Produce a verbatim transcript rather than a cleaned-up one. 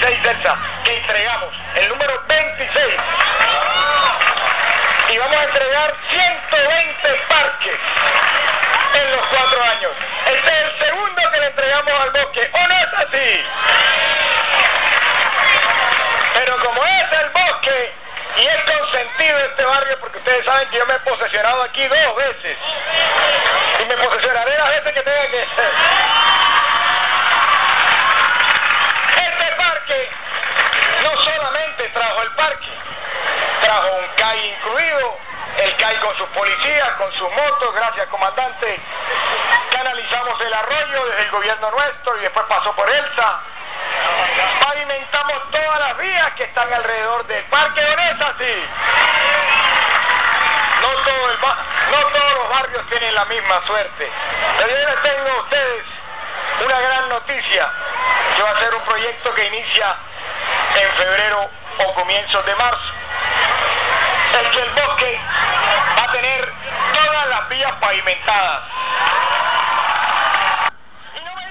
veintiséis Delsa, que entregamos, el número veintiséis. Y vamos a entregar ciento veinte parques en los cuatro años. Este es el segundo que le entregamos al bosque, ¿o no es así? Pero como es el bosque y es consentido este barrio, porque ustedes saben que yo me he posesionado aquí dos veces y me posesionaré las veces que tenga que ser. Este parque no solamente trajo el parque, trajo un C A I incluido, el C A I con sus policías, con sus motos, gracias comandante. Canalizamos el arroyo desde el gobierno nuestro y después pasó por Elsa. Pavimentamos todas las vías que están alrededor del parque, ¿no es así? No, todo el no todos los barrios tienen la misma suerte. Pero yo les tengo a ustedes una gran noticia, que va a ser un proyecto que inicia en febrero o comienzos de marzo. Es que el bosque va a tener todas las vías pavimentadas.